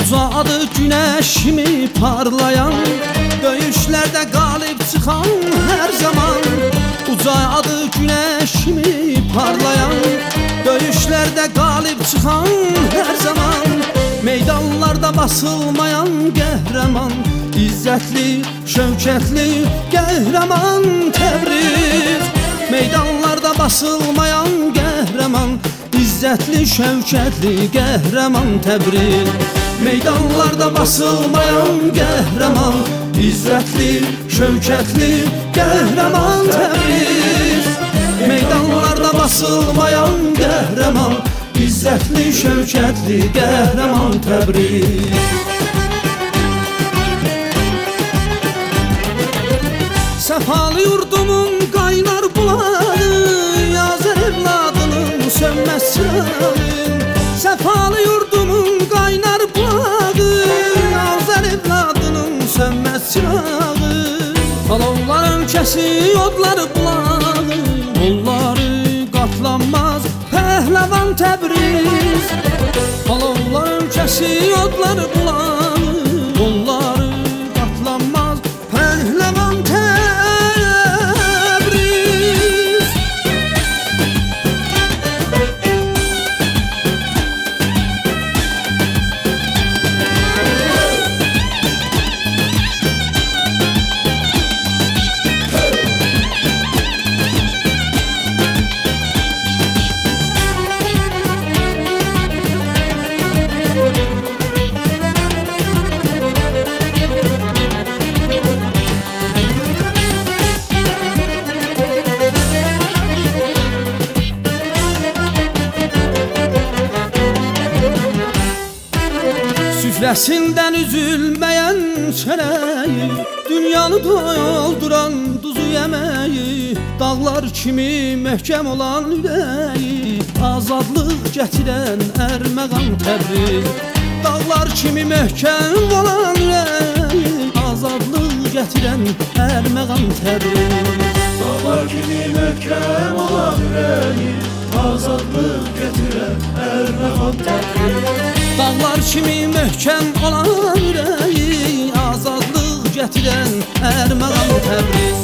Uzadı güneş kimi parlayan, döyüşlerde galip çıkan her zaman. Uzadı güneş kimi parlayan, döyüşlerde galip çıkan her zaman. Meydanlarda basılmayan qəhrəman, İzzətli, şövkətli qəhrəman Təbriz. Meydanlarda basılmayan qəhrəman, İzzətli, şövkətli qəhrəman Təbriz. Meydanlarda basılmayan qəhrəman, İzzətli, şövkətli qəhrəman Təbriz. Meydanlarda basılmayan qəhrəman, İzzətli, şövkətli qəhrəman Təbriz. Səfalı yurdumun qaynar bulağı, Azər evladının sönməz çırağı. Səfalı yurdumun qaynar bulağı, Azər evladının sönməz çırağı. Alovlar ölkəsi, odları bulağı, onları qatlanmaz pəhləvan Təbriz. Alovlar ölkəsi, odları bulağı, onları qatlanmaz pəhləvan Təbriz. Süfrəsindən üzülməyən çərəyi, dünyanı dolduran duzu yeməyi, dağlar kimi möhkəm olan ürəyi, azadlıq gətirən ərməğan Təbriz. Dağlar kimi möhkəm olan ürəyi, azadlıq gətirən ərməğan Təbriz. Dağlar kimi möhkəm olan ürəyi, azadlıq gətirən ərməğan Təbriz. Dağlar kimi möhkəm olan ürəyi, azadlıq gətirən ərməğan Təbriz.